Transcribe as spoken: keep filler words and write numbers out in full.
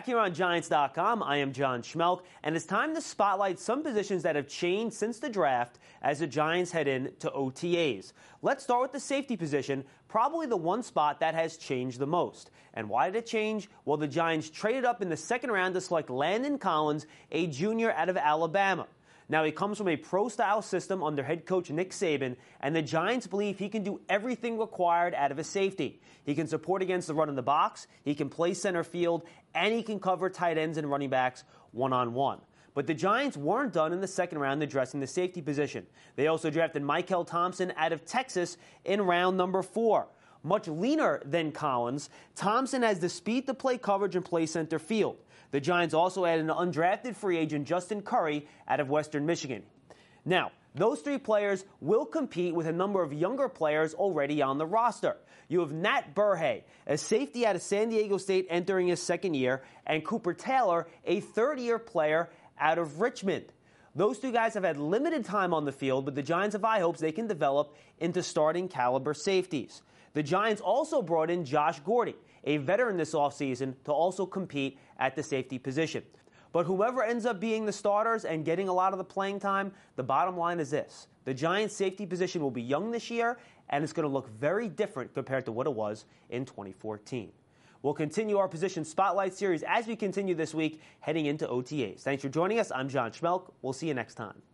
back here on Giants dot com. I am John Schmelk, and it's time to spotlight some positions that have changed since the draft as the Giants head in to O T As. Let's start with the safety position, probably the one spot that has changed the most. And why did it change? Well, the Giants traded up in the second round to select Landon Collins, a junior out of Alabama. Now, he comes from a pro-style system under head coach Nick Saban, and the Giants believe he can do everything required out of a safety. He can support against the run in the box, he can play center field, and he can cover tight ends and running backs one-on-one. But the Giants weren't done in the second round addressing the safety position. They also drafted Michael Thompson out of Texas in round number four. Much leaner than Collins, Thompson has the speed to play coverage and play center field. The Giants also added an undrafted free agent, Justin Curry, out of Western Michigan. Now, those three players will compete with a number of younger players already on the roster. You have Nat Burhay, a safety out of San Diego State entering his second year, and Cooper Taylor, a third-year player out of Richmond. Those two guys have had limited time on the field, but the Giants have high hopes they can develop into starting caliber safeties. The Giants also brought in Josh Gordy, a veteran this offseason, to also compete at the safety position. But whoever ends up being the starters and getting a lot of the playing time, the bottom line is this. The Giants' safety position will be young this year, and it's going to look very different compared to what it was in twenty fourteen. We'll continue our position spotlight series as we continue this week heading into O T As. Thanks for joining us. I'm John Schmelk. We'll see you next time.